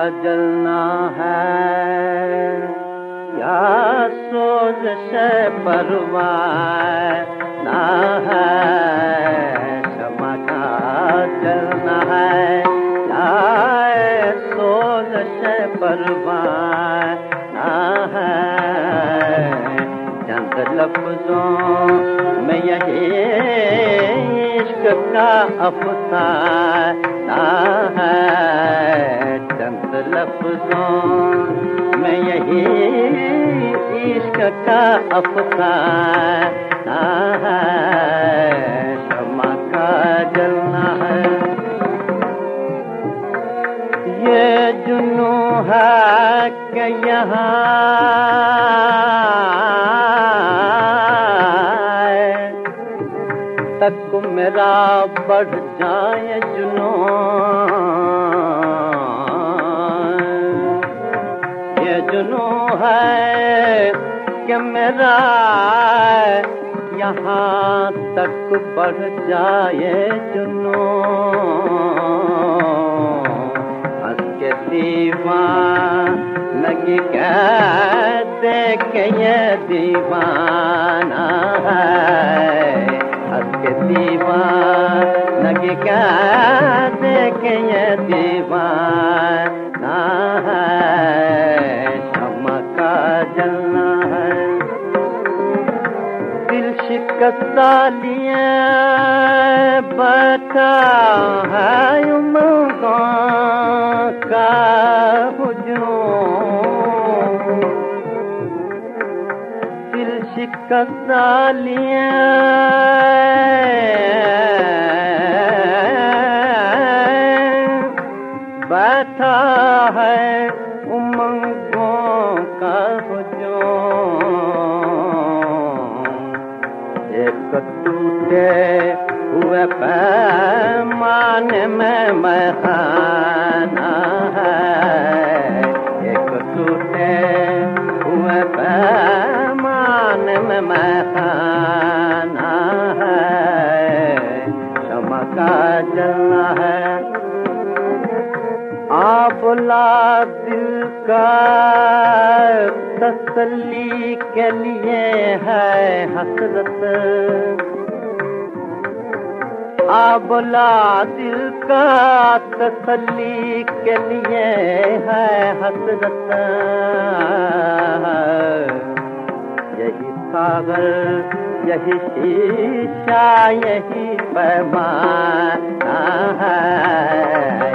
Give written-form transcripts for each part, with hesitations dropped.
जलना है या सोज़श परवान ना है, क्षमा का जलना है या सोज़श परवान ना है। चंद लफ्ज़ों में यही इश्क का अफ़साना है, चंद लफ्ज़ों में यही इश्क का अफ़साना है, शम्मा का जलना है। ये जुनू है कि यहाँ तक मेरा बढ़ जाए जुनून, ये जुनू है कि मेरा यहाँ तक बढ़ जाए जुनून। हंस के दीवानगी कह दे के ये दीवाना है, हंस के दीवानगी कह दे के ये दीवाना है, शम्मा का जलना है। दिल शिकस्ता लिए बैठा है उमंगों का हुजूम, दिल शिकस्ता लिए बैठा है उमंगों का हुजूम। एक टूटे हुए पैमाने में मैं खाना है, एक टूटे हुए पैमाने में मैं खाना है, क्षमा का जलना है। आबला दिल का तसल्ली के लिए है हसरत, आबला दिल का तसल्ली के लिए है हसरत। यही सागर यही शीशा यही पैमाना है,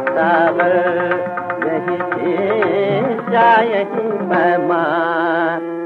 सागर यही शीशा यही पैमाना